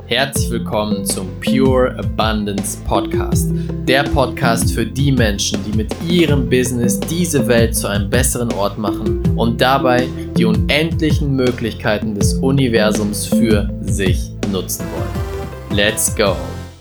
Herzlich willkommen zum Pure Abundance Podcast. Der Podcast für die Menschen, die mit ihrem Business diese Welt zu einem besseren Ort machen und dabei die unendlichen Möglichkeiten des Universums für sich nutzen wollen. Let's go!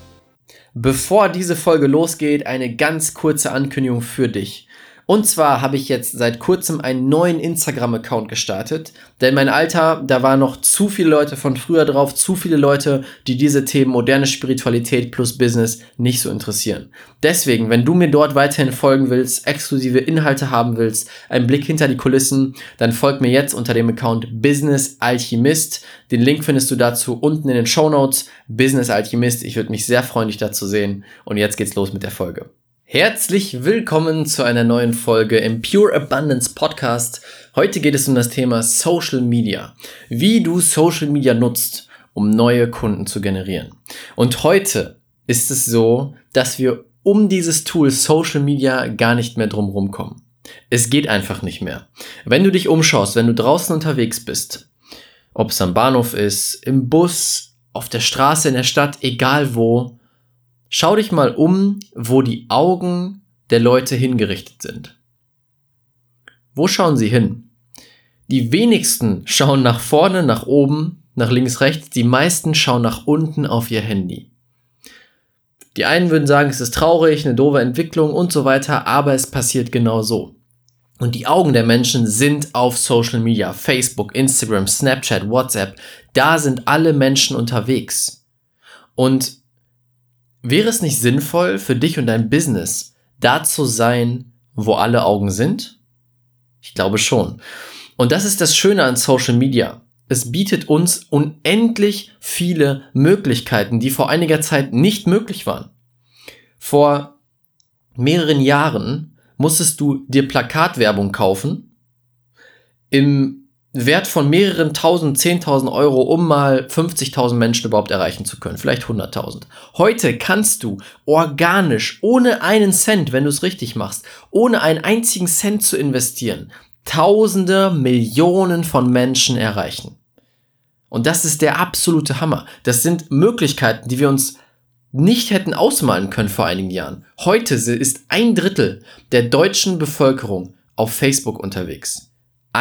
Bevor diese Folge losgeht, eine ganz kurze Ankündigung für dich. Und zwar habe ich jetzt seit kurzem einen neuen Instagram-Account gestartet, denn mein Alter, da waren noch zu viele Leute von früher drauf, zu viele Leute, die diese Themen moderne Spiritualität plus Business nicht so interessieren. Deswegen, wenn du mir dort weiterhin folgen willst, exklusive Inhalte haben willst, einen Blick hinter die Kulissen, dann folg mir jetzt unter dem Account Business Alchemist. Den Link findest du dazu unten in den Shownotes. Business Alchemist, ich würde mich sehr freuen, dich da zu sehen. Und jetzt geht's los mit der Folge. Herzlich willkommen zu einer neuen Folge im Pure Abundance Podcast. Heute geht es um das Thema Social Media. Wie du Social Media nutzt, um neue Kunden zu generieren. Und heute ist es so, dass wir um dieses Tool Social Media gar nicht mehr drum kommen. Es geht einfach nicht mehr. Wenn du dich umschaust, wenn du draußen unterwegs bist, ob es am Bahnhof ist, im Bus, auf der Straße, in der Stadt, egal wo, schau dich mal um, wo die Augen der Leute hingerichtet sind. Wo schauen sie hin? Die wenigsten schauen nach vorne, nach oben, nach links, rechts. Die meisten schauen nach unten auf ihr Handy. Die einen würden sagen, es ist traurig, eine doofe Entwicklung und so weiter, aber es passiert genau so. Und die Augen der Menschen sind auf Social Media, Facebook, Instagram, Snapchat, WhatsApp. Da sind alle Menschen unterwegs. Und wäre es nicht sinnvoll für dich und dein Business, da zu sein, wo alle Augen sind? Ich glaube schon. Und das ist das Schöne an Social Media. Es bietet uns unendlich viele Möglichkeiten, die vor einiger Zeit nicht möglich waren. Vor mehreren Jahren musstest du dir Plakatwerbung kaufen, im Wert von mehreren tausend, 10.000 Euro, um mal 50.000 Menschen überhaupt erreichen zu können, vielleicht 100.000. Heute kannst du organisch, ohne einen Cent, wenn du es richtig machst, ohne einen einzigen Cent zu investieren, Tausende, Millionen von Menschen erreichen. Und das ist der absolute Hammer. Das sind Möglichkeiten, die wir uns nicht hätten ausmalen können vor einigen Jahren. Heute ist 1/3 der deutschen Bevölkerung auf Facebook unterwegs.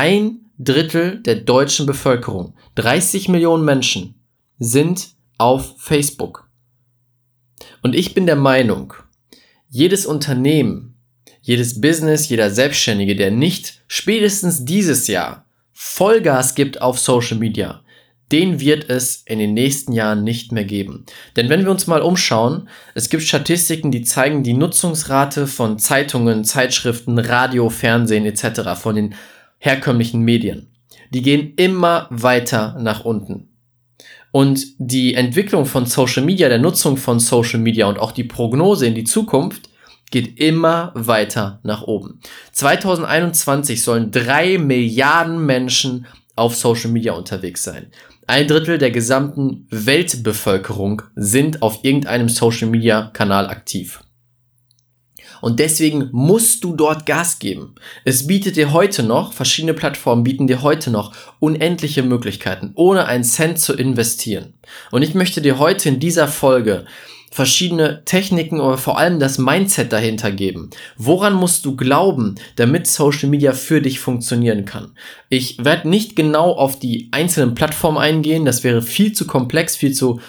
1/3 der deutschen Bevölkerung, 30 Millionen Menschen, sind auf Facebook. Und ich bin der Meinung, jedes Unternehmen, jedes Business, jeder Selbstständige, der nicht spätestens dieses Jahr Vollgas gibt auf Social Media, den wird es in den nächsten Jahren nicht mehr geben. Denn wenn wir uns mal umschauen, es gibt Statistiken, die zeigen die Nutzungsrate von Zeitungen, Zeitschriften, Radio, Fernsehen etc., von den herkömmlichen Medien. Die gehen immer weiter nach unten. Und die Entwicklung von Social Media, der Nutzung von Social Media und auch die Prognose in die Zukunft geht immer weiter nach oben. 2021 sollen 3 Milliarden Menschen auf Social Media unterwegs sein. 1/3 der gesamten Weltbevölkerung sind auf irgendeinem Social Media Kanal aktiv. Und deswegen musst du dort Gas geben. Es bietet dir heute noch, verschiedene Plattformen bieten dir heute noch unendliche Möglichkeiten, ohne einen Cent zu investieren. Und ich möchte dir heute in dieser Folge verschiedene Techniken oder vor allem das Mindset dahinter geben. Woran musst du glauben, damit Social Media für dich funktionieren kann? Ich werde nicht genau auf die einzelnen Plattformen eingehen, das wäre viel zu komplex,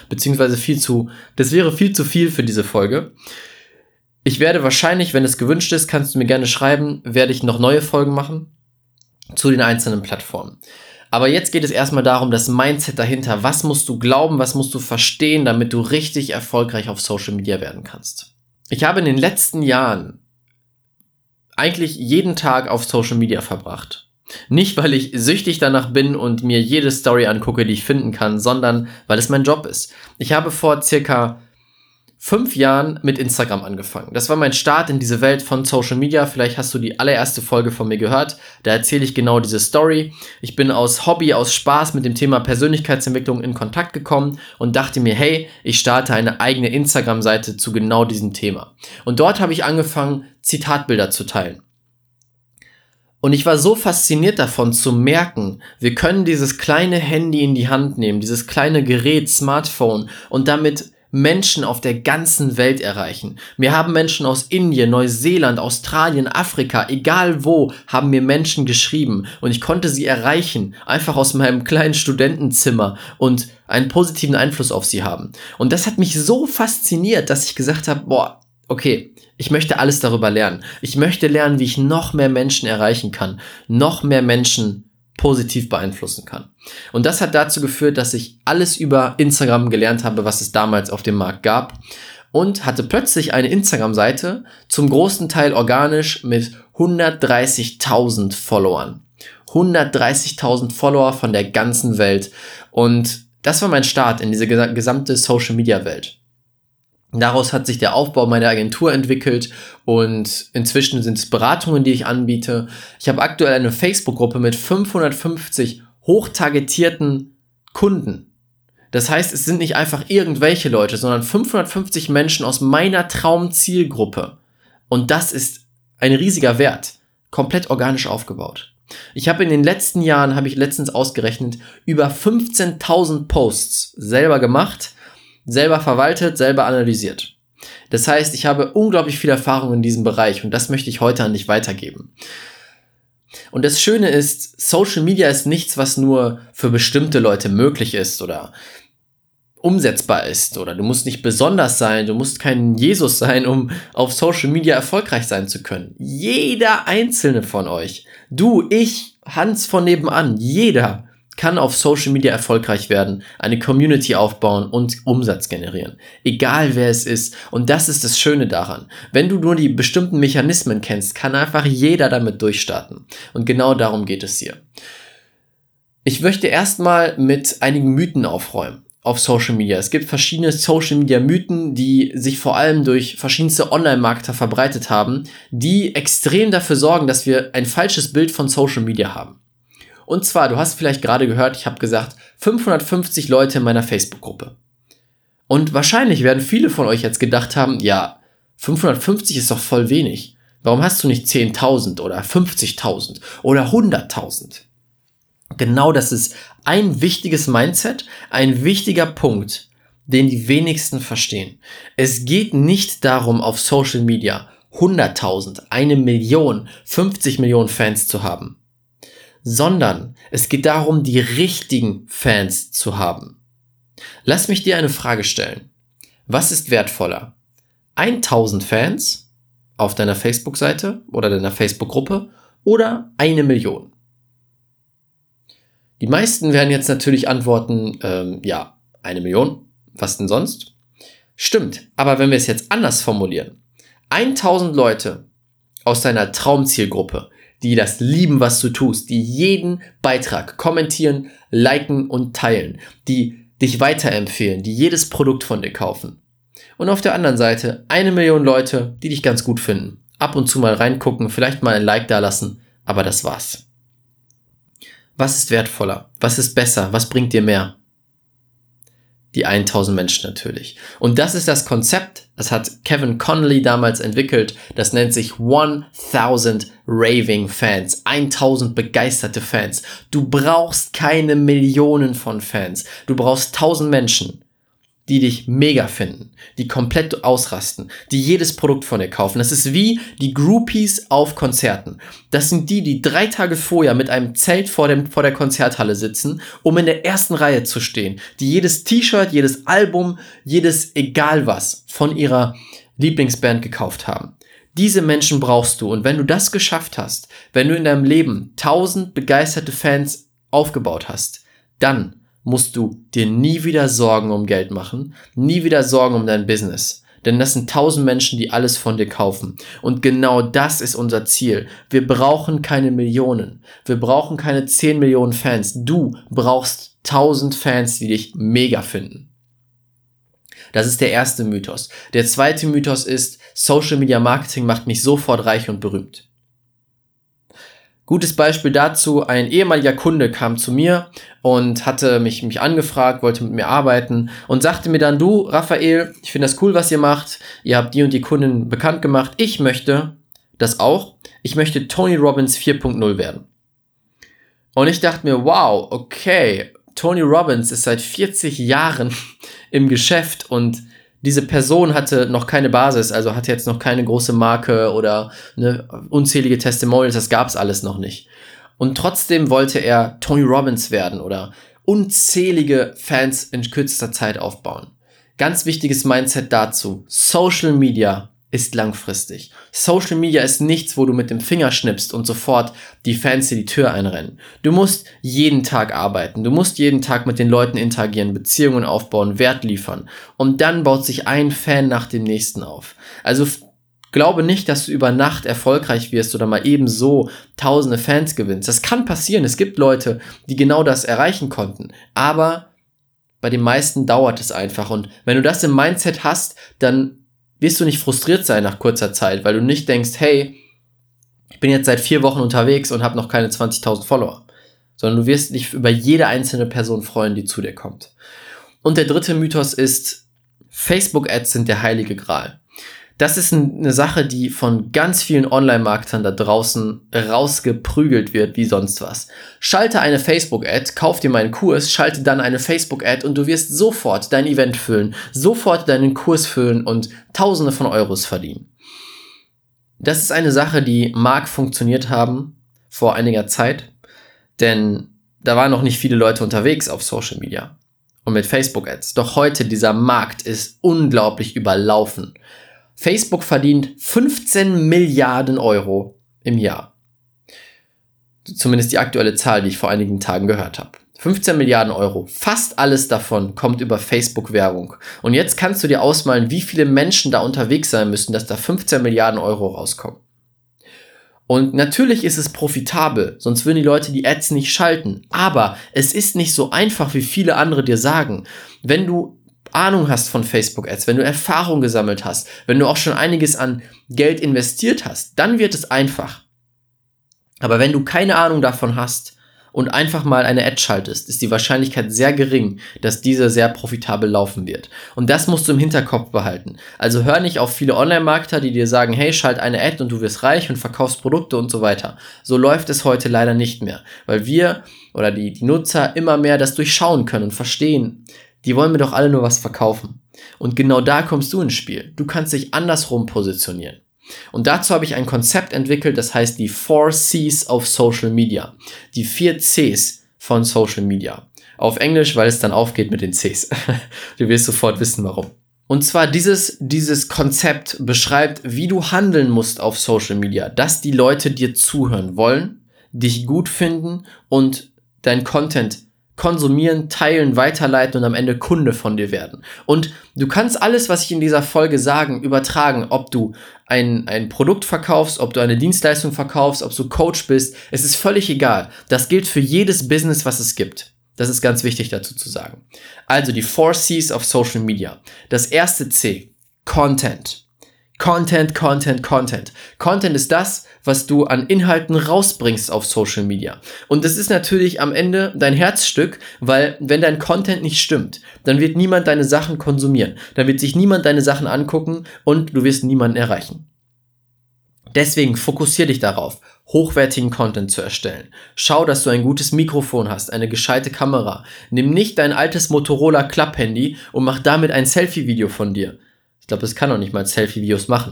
das wäre viel zu viel für diese Folge. Ich werde wahrscheinlich, wenn es gewünscht ist, kannst du mir gerne schreiben, werde ich noch neue Folgen machen zu den einzelnen Plattformen. Aber jetzt geht es erstmal darum, das Mindset dahinter. Was musst du glauben, was musst du verstehen, damit du richtig erfolgreich auf Social Media werden kannst? Ich habe in den letzten Jahren eigentlich jeden Tag auf Social Media verbracht. Nicht, weil ich süchtig danach bin und mir jede Story angucke, die ich finden kann, sondern weil es mein Job ist. Ich habe vor circa 5 Jahren mit Instagram angefangen. Das war mein Start in diese Welt von Social Media. Vielleicht hast du die allererste Folge von mir gehört. Da erzähle ich genau diese Story. Ich bin aus Hobby, aus Spaß mit dem Thema Persönlichkeitsentwicklung in Kontakt gekommen und dachte mir, hey, ich starte eine eigene Instagram-Seite zu genau diesem Thema. Und dort habe ich angefangen, Zitatbilder zu teilen. Und ich war so fasziniert davon zu merken, wir können dieses kleine Handy in die Hand nehmen, dieses kleine Gerät, Smartphone und damit Menschen auf der ganzen Welt erreichen. Mir haben Menschen aus Indien, Neuseeland, Australien, Afrika, egal wo, haben mir Menschen geschrieben und ich konnte sie erreichen, einfach aus meinem kleinen Studentenzimmer und einen positiven Einfluss auf sie haben. Und das hat mich so fasziniert, dass ich gesagt habe, boah, okay, ich möchte alles darüber lernen. Ich möchte lernen, wie ich noch mehr Menschen erreichen kann, noch mehr Menschen positiv beeinflussen kann. Und das hat dazu geführt, dass ich alles über Instagram gelernt habe, was es damals auf dem Markt gab und hatte plötzlich eine Instagram-Seite, zum großen Teil organisch mit 130.000 Followern. 130.000 Follower von der ganzen Welt und das war mein Start in diese gesamte Social-Media-Welt. Daraus hat sich der Aufbau meiner Agentur entwickelt und inzwischen sind es Beratungen, die ich anbiete. Ich habe aktuell eine Facebook-Gruppe mit 550 hochtargetierten Kunden. Das heißt, es sind nicht einfach irgendwelche Leute, sondern 550 Menschen aus meiner Traumzielgruppe. Und das ist ein riesiger Wert, komplett organisch aufgebaut. Ich habe in den letzten Jahren, habe ich letztens ausgerechnet, über 15.000 Posts selber gemacht, selber verwaltet, selber analysiert. Das heißt, ich habe unglaublich viel Erfahrung in diesem Bereich und das möchte ich heute an dich weitergeben. Und das Schöne ist, Social Media ist nichts, was nur für bestimmte Leute möglich ist oder umsetzbar ist oder du musst nicht besonders sein, du musst kein Jesus sein, um auf Social Media erfolgreich sein zu können. Jeder einzelne von euch, du, ich, Hans von nebenan, jeder kann auf Social Media erfolgreich werden, eine Community aufbauen und Umsatz generieren. Egal wer es ist. Und das ist das Schöne daran. Wenn du nur die bestimmten Mechanismen kennst, kann einfach jeder damit durchstarten. Und genau darum geht es hier. Ich möchte erstmal mit einigen Mythen aufräumen auf Social Media. Es gibt verschiedene Social Media Mythen, die sich vor allem durch verschiedenste Online-Marketer verbreitet haben, die extrem dafür sorgen, dass wir ein falsches Bild von Social Media haben. Und zwar, du hast vielleicht gerade gehört, ich habe gesagt, 550 Leute in meiner Facebook-Gruppe. Und wahrscheinlich werden viele von euch jetzt gedacht haben, ja, 550 ist doch voll wenig. Warum hast du nicht 10.000 oder 50.000 oder 100.000? Genau das ist ein wichtiges Mindset, ein wichtiger Punkt, den die wenigsten verstehen. Es geht nicht darum, auf Social Media 100.000, 1 Million, 50 Millionen Fans zu haben, sondern es geht darum, die richtigen Fans zu haben. Lass mich dir eine Frage stellen. Was ist wertvoller? 1.000 Fans auf deiner Facebook-Seite oder deiner Facebook-Gruppe oder 1 Million? Die meisten werden jetzt natürlich antworten, ja, 1 Million, was denn sonst? Stimmt, aber wenn wir es jetzt anders formulieren, 1.000 Leute aus deiner Traumzielgruppe, die das lieben, was du tust, die jeden Beitrag kommentieren, liken und teilen, die dich weiterempfehlen, die jedes Produkt von dir kaufen. Und auf der anderen Seite 1 Million Leute, die dich ganz gut finden, ab und zu mal reingucken, vielleicht mal ein Like dalassen, aber das war's. Was ist wertvoller? Was ist besser? Was bringt dir mehr? Die 1.000 Menschen natürlich. Und das ist das Konzept, das hat Kevin Connolly damals entwickelt, das nennt sich 1.000 Raving Fans, 1.000 begeisterte Fans. Du brauchst keine Millionen von Fans, du brauchst 1.000 Menschen, die dich mega finden, die komplett ausrasten, die jedes Produkt von dir kaufen. Das ist wie die Groupies auf Konzerten. Das sind die 3 Tage vorher mit einem Zelt vor der Konzerthalle sitzen, um in der ersten Reihe zu stehen, die jedes T-Shirt, jedes Album, jedes egal was von ihrer Lieblingsband gekauft haben. Diese Menschen brauchst du und wenn du das geschafft hast, wenn du in deinem Leben 1.000 begeisterte Fans aufgebaut hast, dann musst du dir nie wieder Sorgen um Geld machen, nie wieder Sorgen um dein Business. Denn das sind 1.000 Menschen, die alles von dir kaufen. Und genau das ist unser Ziel. Wir brauchen keine Millionen. Wir brauchen keine 10 Millionen Fans. Du brauchst 1.000 Fans, die dich mega finden. Das ist der erste Mythos. Der zweite Mythos ist, Social Media Marketing macht mich sofort reich und berühmt. Gutes Beispiel dazu, ein ehemaliger Kunde kam zu mir und hatte mich angefragt, wollte mit mir arbeiten und sagte mir dann, du Raphael, ich finde das cool, was ihr macht, ihr habt die und die Kunden bekannt gemacht, ich möchte das auch, ich möchte Tony Robbins 4.0 werden. Und ich dachte mir, wow, okay, Tony Robbins ist seit 40 Jahren im Geschäft und diese Person hatte noch keine Basis, also hatte jetzt noch keine große Marke oder unzählige Testimonials, das gab's alles noch nicht. Und trotzdem wollte er Tony Robbins werden oder unzählige Fans in kürzester Zeit aufbauen. Ganz wichtiges Mindset dazu. Social Media ist langfristig. Social Media ist nichts, wo du mit dem Finger schnippst und sofort die Fans dir die Tür einrennen. Du musst jeden Tag arbeiten. Du musst jeden Tag mit den Leuten interagieren, Beziehungen aufbauen, Wert liefern. Und dann baut sich ein Fan nach dem nächsten auf. Also glaube nicht, dass du über Nacht erfolgreich wirst oder mal ebenso tausende Fans gewinnst. Das kann passieren. Es gibt Leute, die genau das erreichen konnten. Aber bei den meisten dauert es einfach. Und wenn du das im Mindset hast, dann wirst du nicht frustriert sein nach kurzer Zeit, weil du nicht denkst, hey, ich bin jetzt seit 4 Wochen unterwegs und habe noch keine 20.000 Follower. Sondern du wirst dich über jede einzelne Person freuen, die zu dir kommt. Und der dritte Mythos ist, Facebook-Ads sind der heilige Gral. Das ist eine Sache, die von ganz vielen Online-Marketern da draußen rausgeprügelt wird, wie sonst was. Schalte eine Facebook-Ad, kauf dir meinen Kurs, schalte dann eine Facebook-Ad und du wirst sofort dein Event füllen, sofort deinen Kurs füllen und Tausende von Euros verdienen. Das ist eine Sache, die mag funktioniert haben vor einiger Zeit, denn da waren noch nicht viele Leute unterwegs auf Social Media und mit Facebook-Ads. Doch heute, dieser Markt ist unglaublich überlaufen. Facebook verdient 15 Milliarden Euro im Jahr. Zumindest die aktuelle Zahl, die ich vor einigen Tagen gehört habe. 15 Milliarden Euro. Fast alles davon kommt über Facebook-Werbung. Und jetzt kannst du dir ausmalen, wie viele Menschen da unterwegs sein müssen, dass da 15 Milliarden Euro rauskommen. Und natürlich ist es profitabel, sonst würden die Leute die Ads nicht schalten. Aber es ist nicht so einfach, wie viele andere dir sagen. Wenn du Ahnung hast von Facebook-Ads, wenn du Erfahrung gesammelt hast, wenn du auch schon einiges an Geld investiert hast, dann wird es einfach. Aber wenn du keine Ahnung davon hast und einfach mal eine Ad schaltest, ist die Wahrscheinlichkeit sehr gering, dass diese sehr profitabel laufen wird. Und das musst du im Hinterkopf behalten. Also hör nicht auf viele Online-Marketer, die dir sagen, hey, schalt eine Ad und du wirst reich und verkaufst Produkte und so weiter. So läuft es heute leider nicht mehr, weil wir oder die Nutzer immer mehr das durchschauen können und verstehen, die wollen mir doch alle nur was verkaufen. Und genau da kommst du ins Spiel. Du kannst dich andersrum positionieren. Und dazu habe ich ein Konzept entwickelt, das heißt die 4 Cs of Social Media. Die 4 Cs von Social Media. Auf Englisch, weil es dann aufgeht mit den Cs. Du wirst sofort wissen, warum. Und zwar dieses Konzept beschreibt, wie du handeln musst auf Social Media, dass die Leute dir zuhören wollen, dich gut finden und dein Content konsumieren, teilen, weiterleiten und am Ende Kunde von dir werden. Und du kannst alles, was ich in dieser Folge sage, übertragen, ob du ein Produkt verkaufst, ob du eine Dienstleistung verkaufst, ob du Coach bist, es ist völlig egal. Das gilt für jedes Business, was es gibt. Das ist ganz wichtig dazu zu sagen. Also die 4 Cs of Social Media. Das erste C, Content. Content. Content ist das, was du an Inhalten rausbringst auf Social Media. Und das ist natürlich am Ende dein Herzstück, weil wenn dein Content nicht stimmt, dann wird niemand deine Sachen konsumieren. Dann wird sich niemand deine Sachen angucken und du wirst niemanden erreichen. Deswegen fokussier dich darauf, hochwertigen Content zu erstellen. Schau, dass du ein gutes Mikrofon hast, eine gescheite Kamera. Nimm nicht dein altes Motorola Klapp-Handy und mach damit ein Selfie-Video von dir. Ich glaube, das kann auch nicht mal Selfie-Videos machen.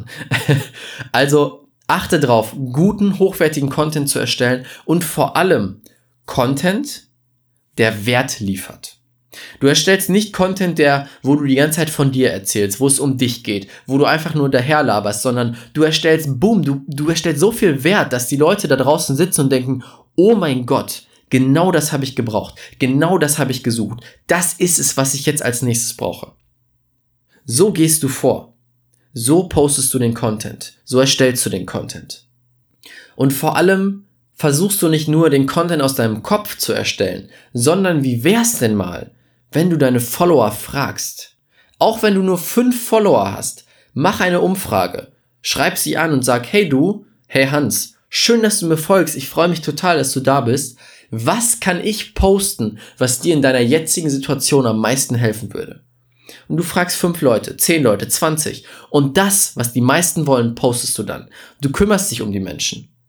Also achte drauf, guten, hochwertigen Content zu erstellen und vor allem Content, der Wert liefert. Du erstellst nicht Content, wo du die ganze Zeit von dir erzählst, wo es um dich geht, wo du einfach nur daherlaberst, sondern du erstellst, du erstellst so viel Wert, dass die Leute da draußen sitzen und denken, oh mein Gott, genau das habe ich gebraucht, genau das habe ich gesucht, das ist es, was ich jetzt als nächstes brauche. So gehst du vor. So postest du den Content. So erstellst du den Content. Und vor allem versuchst du nicht nur den Content aus deinem Kopf zu erstellen, sondern wie wär's denn mal, wenn du deine Follower fragst? Auch wenn du nur 5 Follower hast, mach eine Umfrage. Schreib sie an und sag, hey Hans, schön, dass du mir folgst. Ich freue mich total, dass du da bist. Was kann ich posten, was dir in deiner jetzigen Situation am meisten helfen würde? Und du fragst 5 Leute, 10 Leute, 20. Und das, was die meisten wollen, postest du dann. Du kümmerst dich um die Menschen.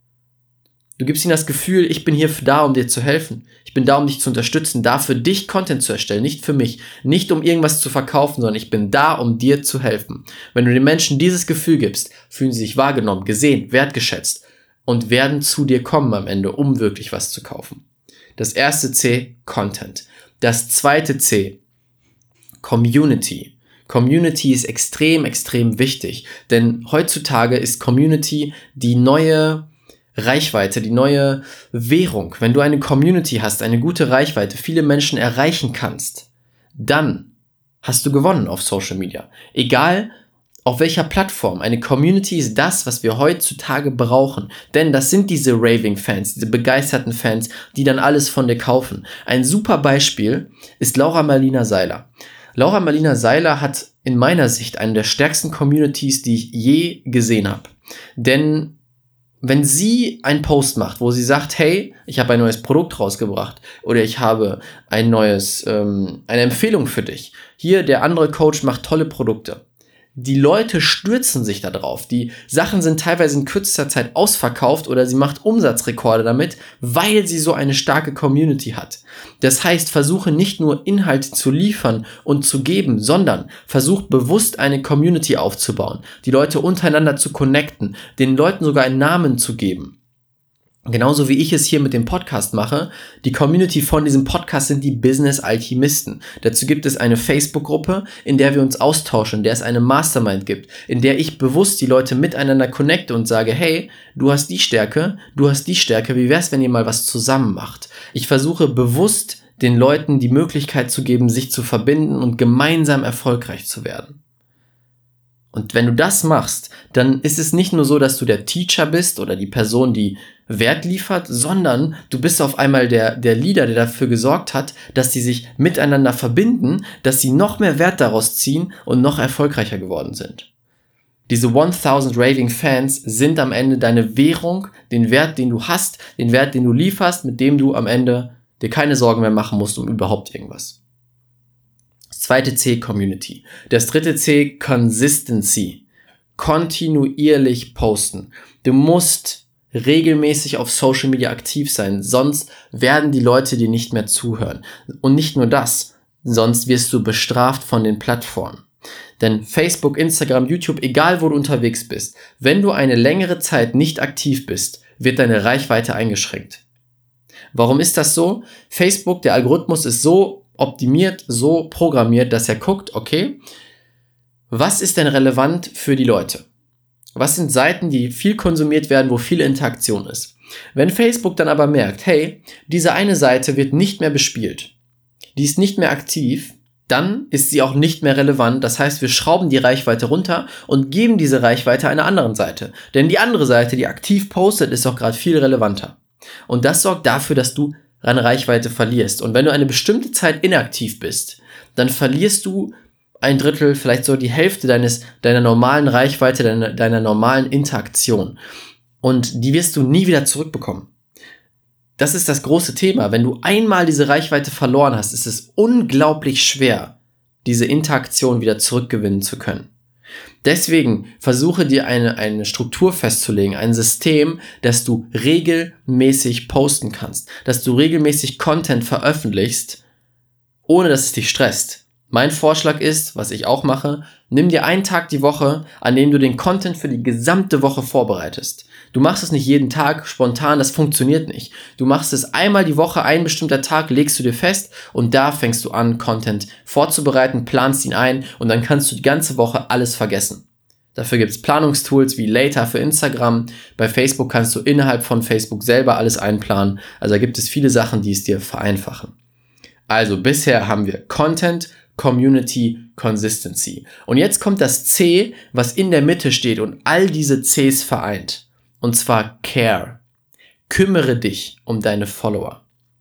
Du gibst ihnen das Gefühl, ich bin hier da, um dir zu helfen. Ich bin da, um dich zu unterstützen, da für dich Content zu erstellen, nicht für mich. Nicht um irgendwas zu verkaufen, sondern ich bin da, um dir zu helfen. Wenn du den Menschen dieses Gefühl gibst, fühlen sie sich wahrgenommen, gesehen, wertgeschätzt und werden zu dir kommen am Ende, um wirklich was zu kaufen. Das erste C, Content. Das zweite C, Community. Community ist extrem, extrem wichtig, denn heutzutage ist Community die neue Reichweite, die neue Währung. Wenn du eine Community hast, eine gute Reichweite, viele Menschen erreichen kannst, dann hast du gewonnen auf Social Media. Egal auf welcher Plattform. Eine Community ist das, was wir heutzutage brauchen. Denn das sind diese Raving-Fans, diese begeisterten Fans, die dann alles von dir kaufen. Ein super Beispiel ist Laura Marlina Seiler. Laura Marlina Seiler hat in meiner Sicht eine der stärksten Communities, die ich je gesehen habe. Denn wenn sie einen Post macht, wo sie sagt, hey, ich habe ein neues Produkt rausgebracht oder ich habe eine Empfehlung für dich. Hier, der andere Coach macht tolle Produkte. Die Leute stürzen sich da drauf. Die Sachen sind teilweise in kürzester Zeit ausverkauft oder sie macht Umsatzrekorde damit, weil sie so eine starke Community hat. Das heißt, versuche nicht nur Inhalte zu liefern und zu geben, sondern versuch bewusst eine Community aufzubauen, die Leute untereinander zu connecten, den Leuten sogar einen Namen zu geben. Genauso wie ich es hier mit dem Podcast mache, die Community von diesem Podcast sind die Business-Alchemisten. Dazu gibt es eine Facebook-Gruppe, in der wir uns austauschen, in der es eine Mastermind gibt, in der ich bewusst die Leute miteinander connecte und sage, hey, du hast die Stärke, wie wär's, wenn ihr mal was zusammen macht? Ich versuche bewusst den Leuten die Möglichkeit zu geben, sich zu verbinden und gemeinsam erfolgreich zu werden. Und wenn du das machst, dann ist es nicht nur so, dass du der Teacher bist oder die Person, die Wert liefert, sondern du bist auf einmal der Leader, der dafür gesorgt hat, dass sie sich miteinander verbinden, dass sie noch mehr Wert daraus ziehen und noch erfolgreicher geworden sind. Diese 1000 Raving Fans sind am Ende deine Währung, den Wert, den du hast, den Wert, den du lieferst, mit dem du am Ende dir keine Sorgen mehr machen musst um überhaupt irgendwas. Das zweite C, Community. Das dritte C, Consistency. Kontinuierlich posten. Du musst regelmäßig auf Social Media aktiv sein, sonst werden die Leute dir nicht mehr zuhören. Und nicht nur das, sonst wirst du bestraft von den Plattformen. Denn Facebook, Instagram, YouTube, egal wo du unterwegs bist, wenn du eine längere Zeit nicht aktiv bist, wird deine Reichweite eingeschränkt. Warum ist das so? Facebook, der Algorithmus ist so optimiert, so programmiert, dass er guckt, okay, was ist denn relevant für die Leute? Was sind Seiten, die viel konsumiert werden, wo viel Interaktion ist? Wenn Facebook dann aber merkt, hey, diese eine Seite wird nicht mehr bespielt, die ist nicht mehr aktiv, dann ist sie auch nicht mehr relevant. Das heißt, wir schrauben die Reichweite runter und geben diese Reichweite einer anderen Seite. Denn die andere Seite, die aktiv postet, ist auch gerade viel relevanter. Und das sorgt dafür, dass du an Reichweite verlierst. Und wenn du eine bestimmte Zeit inaktiv bist, dann verlierst du ein Drittel, vielleicht so die Hälfte deiner normalen Reichweite, deiner normalen Interaktion. Und die wirst du nie wieder zurückbekommen. Das ist das große Thema. Wenn du einmal diese Reichweite verloren hast, ist es unglaublich schwer, diese Interaktion wieder zurückgewinnen zu können. Deswegen versuche dir eine Struktur festzulegen, ein System, dass du regelmäßig posten kannst, dass du regelmäßig Content veröffentlichst, ohne dass es dich stresst. Mein Vorschlag ist, was ich auch mache, nimm dir einen Tag die Woche, an dem du den Content für die gesamte Woche vorbereitest. Du machst es nicht jeden Tag spontan, das funktioniert nicht. Du machst es einmal die Woche, ein bestimmter Tag legst du dir fest und da fängst du an, Content vorzubereiten, planst ihn ein und dann kannst du die ganze Woche alles vergessen. Dafür gibt es Planungstools wie Later für Instagram. Bei Facebook kannst du innerhalb von Facebook selber alles einplanen. Also da gibt es viele Sachen, die es dir vereinfachen. Also bisher haben wir Content, Community, Consistency. Und jetzt kommt das C, was in der Mitte steht und all diese Cs vereint. Und zwar Care. Kümmere dich um deine Follower.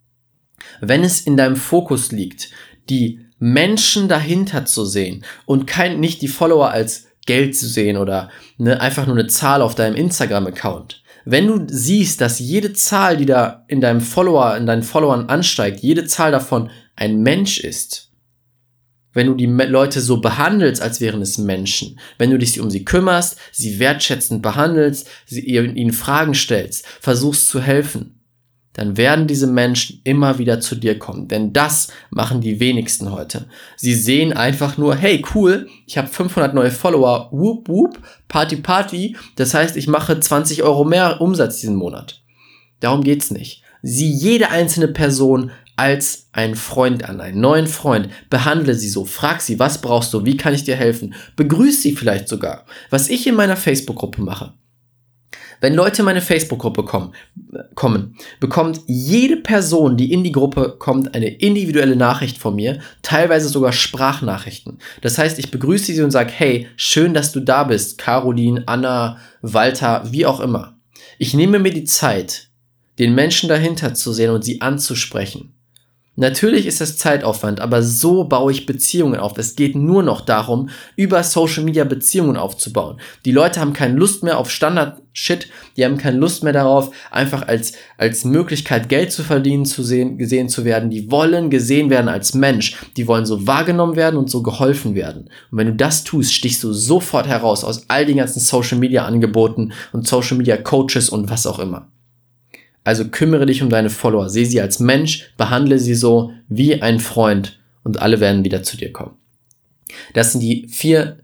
Wenn es in deinem Fokus liegt, die Menschen dahinter zu sehen und nicht die Follower als Geld zu sehen oder einfach nur eine Zahl auf deinem Instagram-Account. Wenn du siehst, dass jede Zahl, die da in deinen Followern ansteigt, jede Zahl davon ein Mensch ist, wenn du die Leute so behandelst, als wären es Menschen, wenn du dich um sie kümmerst, sie wertschätzend behandelst, ihnen Fragen stellst, versuchst zu helfen, dann werden diese Menschen immer wieder zu dir kommen. Denn das machen die wenigsten heute. Sie sehen einfach nur, hey, cool, ich habe 500 neue Follower, whoop, whoop, Party, Party. Das heißt, ich mache 20 Euro mehr Umsatz diesen Monat. Darum geht's nicht. Sieh jede einzelne Person als einen Freund an, einen neuen Freund. Behandle sie so, frag sie, was brauchst du, wie kann ich dir helfen? Begrüß sie vielleicht sogar. Was ich in meiner Facebook-Gruppe mache. Wenn Leute in meine Facebook-Gruppe kommen, bekommt jede Person, die in die Gruppe kommt, eine individuelle Nachricht von mir, teilweise sogar Sprachnachrichten. Das heißt, ich begrüße sie und sage, hey, schön, dass du da bist, Caroline, Anna, Walter, wie auch immer. Ich nehme mir die Zeit, den Menschen dahinter zu sehen und sie anzusprechen. Natürlich ist das Zeitaufwand, aber so baue ich Beziehungen auf. Es geht nur noch darum, über Social Media Beziehungen aufzubauen. Die Leute haben keine Lust mehr auf Standard-Shit, die haben keine Lust mehr darauf, einfach als Möglichkeit Geld zu verdienen, gesehen zu werden. Die wollen gesehen werden als Mensch. Die wollen so wahrgenommen werden und so geholfen werden. Und wenn du das tust, stichst du sofort heraus aus all den ganzen Social Media Angeboten und Social Media Coaches und was auch immer. Also kümmere dich um deine Follower, sehe sie als Mensch, behandle sie so wie ein Freund und alle werden wieder zu dir kommen. Das sind die 4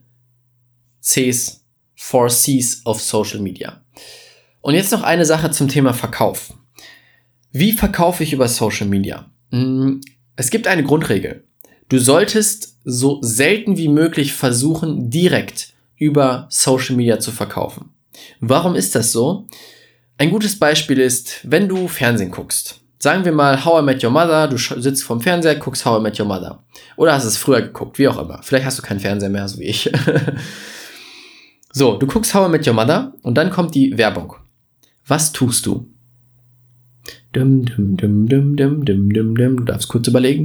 Cs auf Social Media. Und jetzt noch eine Sache zum Thema Verkauf. Wie verkaufe ich über Social Media? Es gibt eine Grundregel. Du solltest so selten wie möglich versuchen, direkt über Social Media zu verkaufen. Warum ist das so? Ein gutes Beispiel ist, wenn du Fernsehen guckst. Sagen wir mal How I Met Your Mother, du sitzt vorm Fernseher, guckst How I Met Your Mother. Oder hast es früher geguckt, wie auch immer. Vielleicht hast du keinen Fernseher mehr, so wie ich. So, du guckst How I Met Your Mother und dann kommt die Werbung. Was tust du? Du darfst kurz überlegen.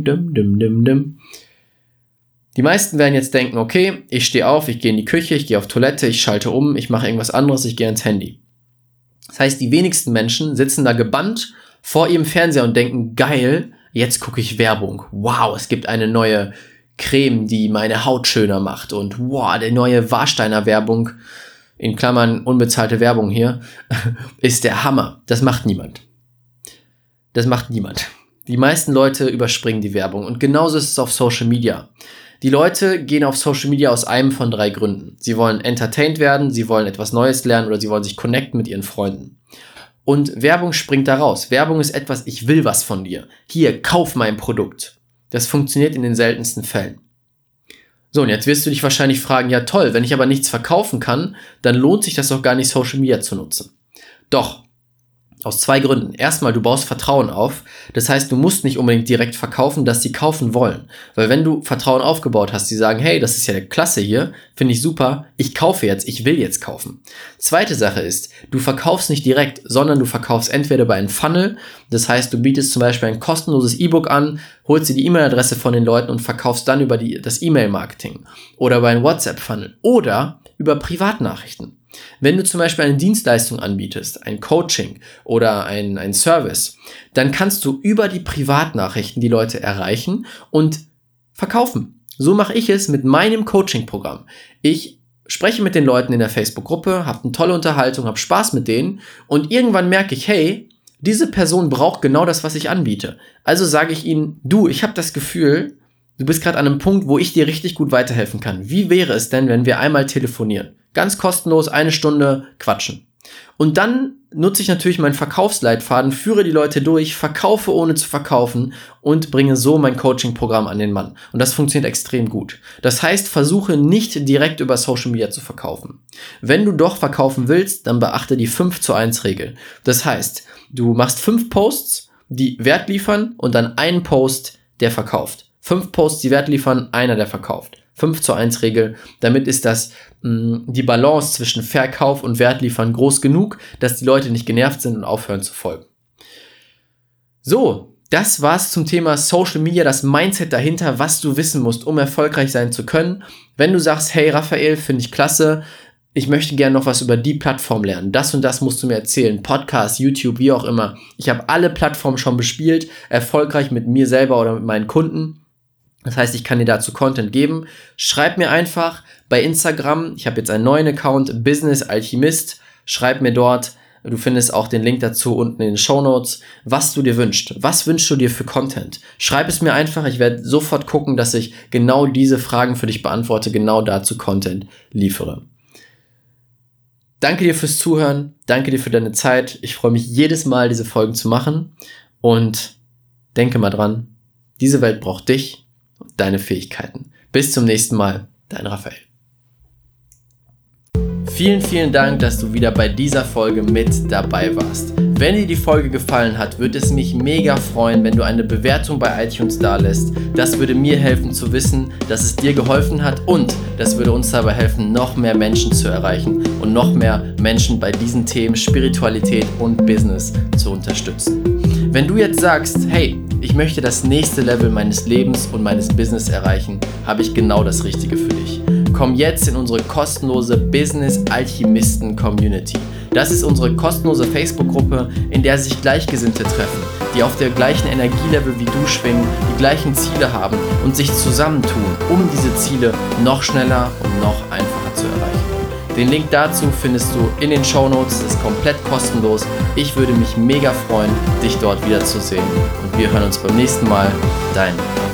Die meisten werden jetzt denken, okay, ich stehe auf, ich gehe in die Küche, ich gehe auf Toilette, ich schalte um, ich mache irgendwas anderes, ich gehe ans Handy. Das heißt, die wenigsten Menschen sitzen da gebannt vor ihrem Fernseher und denken, geil, jetzt gucke ich Werbung. Wow, es gibt eine neue Creme, die meine Haut schöner macht. Und wow, die neue Warsteiner Werbung, in Klammern unbezahlte Werbung hier, ist der Hammer. Das macht niemand. Die meisten Leute überspringen die Werbung. Und genauso ist es auf Social Media. Die Leute gehen auf Social Media aus einem von 3 Gründen. Sie wollen entertained werden, sie wollen etwas Neues lernen oder sie wollen sich connecten mit ihren Freunden. Und Werbung springt da raus. Werbung ist etwas, ich will was von dir. Hier, kauf mein Produkt. Das funktioniert in den seltensten Fällen. So, und jetzt wirst du dich wahrscheinlich fragen, ja toll, wenn ich aber nichts verkaufen kann, dann lohnt sich das doch gar nicht, Social Media zu nutzen. Doch. Aus 2 Gründen. Erstmal, du baust Vertrauen auf. Das heißt, du musst nicht unbedingt direkt verkaufen, dass sie kaufen wollen. Weil wenn du Vertrauen aufgebaut hast, die sagen, hey, das ist ja der Klasse hier, finde ich super, ich kaufe jetzt, ich will jetzt kaufen. Zweite Sache ist, du verkaufst nicht direkt, sondern du verkaufst entweder bei einem Funnel, das heißt, du bietest zum Beispiel ein kostenloses E-Book an, holst dir die E-Mail-Adresse von den Leuten und verkaufst dann über das E-Mail-Marketing. Oder bei einem WhatsApp-Funnel. Oder über Privatnachrichten. Wenn du zum Beispiel eine Dienstleistung anbietest, ein Coaching oder ein Service, dann kannst du über die Privatnachrichten die Leute erreichen und verkaufen. So mache ich es mit meinem Coaching-Programm. Ich spreche mit den Leuten in der Facebook-Gruppe, habe eine tolle Unterhaltung, habe Spaß mit denen und irgendwann merke ich, hey, diese Person braucht genau das, was ich anbiete. Also sage ich ihnen, du, ich habe das Gefühl, du bist gerade an einem Punkt, wo ich dir richtig gut weiterhelfen kann. Wie wäre es denn, wenn wir einmal telefonieren? Ganz kostenlos, 1 Stunde quatschen. Und dann nutze ich natürlich meinen Verkaufsleitfaden, führe die Leute durch, verkaufe ohne zu verkaufen und bringe so mein Coaching-Programm an den Mann. Und das funktioniert extrem gut. Das heißt, versuche nicht direkt über Social Media zu verkaufen. Wenn du doch verkaufen willst, dann beachte die 5:1-Regel. Das heißt, du machst 5 Posts, die Wert liefern und dann einen Post, der verkauft. 5 Posts, die Wert liefern, einer, der verkauft. 5:1-Regel. Damit ist das die Balance zwischen Verkauf und Wert liefern groß genug, dass die Leute nicht genervt sind und aufhören zu folgen. So, das war's zum Thema Social Media, das Mindset dahinter, was du wissen musst, um erfolgreich sein zu können. Wenn du sagst, hey Raphael, finde ich klasse, ich möchte gerne noch was über die Plattform lernen, das und das musst du mir erzählen, Podcast, YouTube, wie auch immer. Ich habe alle Plattformen schon bespielt, erfolgreich mit mir selber oder mit meinen Kunden. Das heißt, ich kann dir dazu Content geben. Schreib mir einfach bei Instagram, ich habe jetzt einen neuen Account, Business Alchemist, schreib mir dort, du findest auch den Link dazu unten in den Shownotes, was du dir wünschst. Was wünschst du dir für Content? Schreib es mir einfach, ich werde sofort gucken, dass ich genau diese Fragen für dich beantworte, genau dazu Content liefere. Danke dir fürs Zuhören, danke dir für deine Zeit. Ich freue mich jedes Mal, diese Folgen zu machen und denke mal dran, diese Welt braucht dich und deine Fähigkeiten. Bis zum nächsten Mal, dein Raphael. Vielen, vielen Dank, dass du wieder bei dieser Folge mit dabei warst. Wenn dir die Folge gefallen hat, würde es mich mega freuen, wenn du eine Bewertung bei iTunes dalässt. Das würde mir helfen zu wissen, dass es dir geholfen hat und das würde uns dabei helfen, noch mehr Menschen zu erreichen und noch mehr Menschen bei diesen Themen Spiritualität und Business zu unterstützen. Wenn du jetzt sagst, hey, ich möchte das nächste Level meines Lebens und meines Business erreichen, habe ich genau das Richtige für dich. Komm jetzt in unsere kostenlose Business Alchemisten Community. Das ist unsere kostenlose Facebook-Gruppe, in der sich Gleichgesinnte treffen, die auf der gleichen Energielevel wie du schwingen, die gleichen Ziele haben und sich zusammentun, um diese Ziele noch schneller und noch einfacher zu erreichen. Den Link dazu findest du in den Shownotes, das ist komplett kostenlos. Ich würde mich mega freuen, dich dort wiederzusehen und wir hören uns beim nächsten Mal. Dein